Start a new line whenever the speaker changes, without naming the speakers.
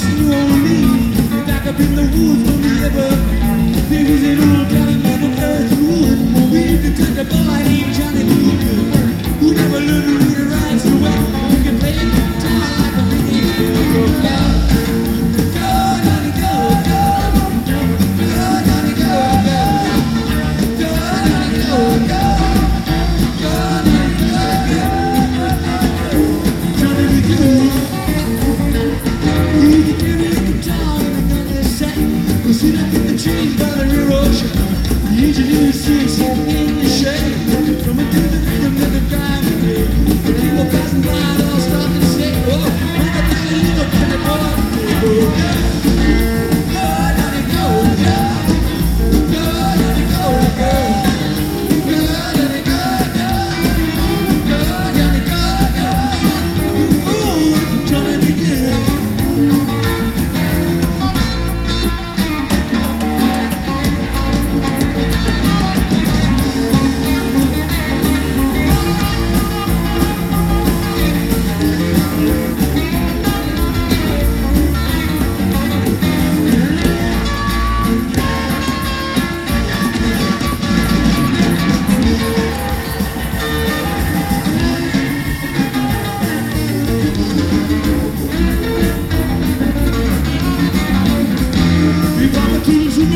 New Orleans, back up in the woods on the evergreen. There was an old Johnny man of earth wood. We used to touch a boy named Johnny Bluegood, who never learned to read or write so well. He could play the guitar like a radio. Go, Johnny, go, go. Go, Johnny, go, go. Go, Johnny, go, go. Go, Johnny, go, go. Johnny, we do. He could give me a guitar and another set. We'll sit up in the trees by the river ocean. The engineer sings in the shade. From a different rhythm that the driving day. The people passing by all stop and say, oh, look at the thing, look at the boy. Go, go, Johnny, go, go. Go, Johnny, go, go. Go, Johnny, go, go. Go, Johnny, go, go. Ooh, Johnny, we do. We brought the tools